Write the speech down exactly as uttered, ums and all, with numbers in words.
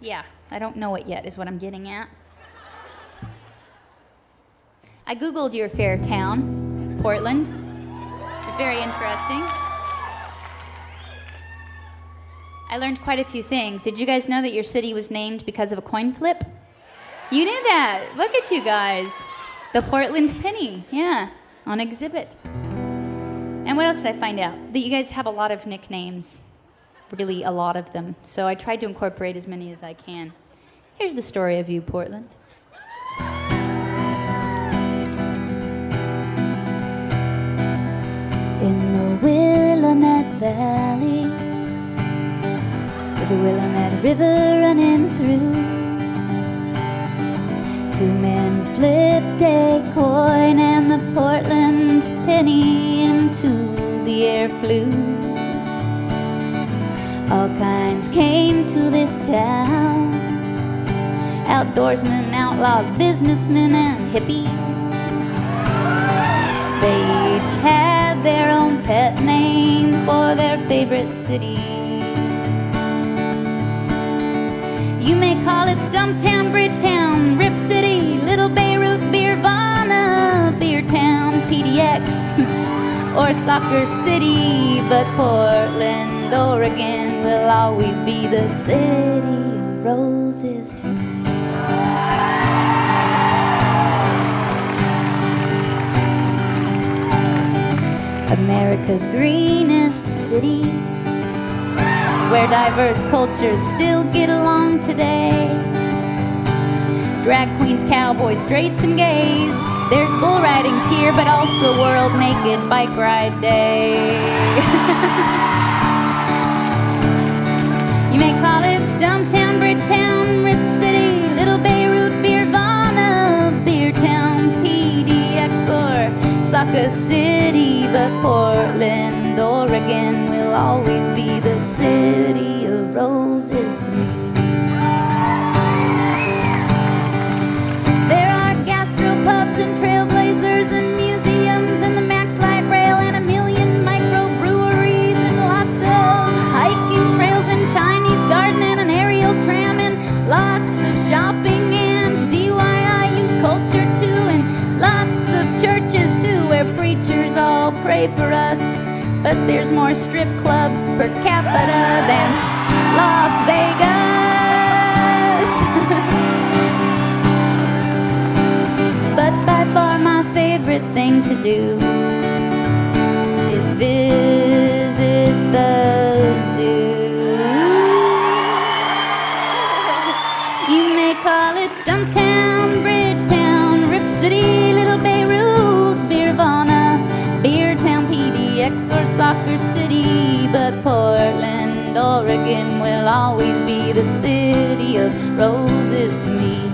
Yeah, I don't know it yet is what I'm getting at. I Googled your fair town, Portland. It's very interesting. I learned quite a few things. Did you guys know that your city was named because of a coin flip? You knew that. Look at you guys. The Portland penny, yeah, on exhibit. And what else did I find out? That you guys have a lot of nicknames. Really, a lot of them. So I tried to incorporate as many as I can. Here's the story of you, Portland. In the Willamette Valley, with the Willamette River running through, two men flipped a coin and the Portland penny into the air flew. All kinds came to this town, outdoorsmen, outlaws, businessmen, and hippies. They each had their own pet name for their favorite city. You may call it Stumptown, Bridgetown, Rip City, Little Beirut, Beervana, Beertown, P D X, or Soccer City, but Portland, Oregon will always be the city of roses to me. America's greenest city, where diverse cultures still get along today. Drag queens, cowboys, straights, and gays. There's bull ridings here, but also World Naked Bike Ride Day. You may call it Stumptown, Bridgetown, Rip City, Little Beirut, Beervana, Beertown, P D X, or Soccer City, but Portland, Oregon will always be the city of roses to me. There are gastropubs and trailblazers and museums and the Max Light Rail and a million microbreweries and lots of hiking trails and Chinese garden and an aerial tram and lots of shopping and D I Y U culture too, and lots of churches too where preachers all pray for us. But there's more strip clubs per capita than Las Vegas. But by far my favorite thing to do is visit the zoo. You may call it Stumptown, Bridgetown, Rip City, Little Beirut, Beervana, Beertown, P D X, or Soccer City, but Portland, Oregon will always be the city of roses to me.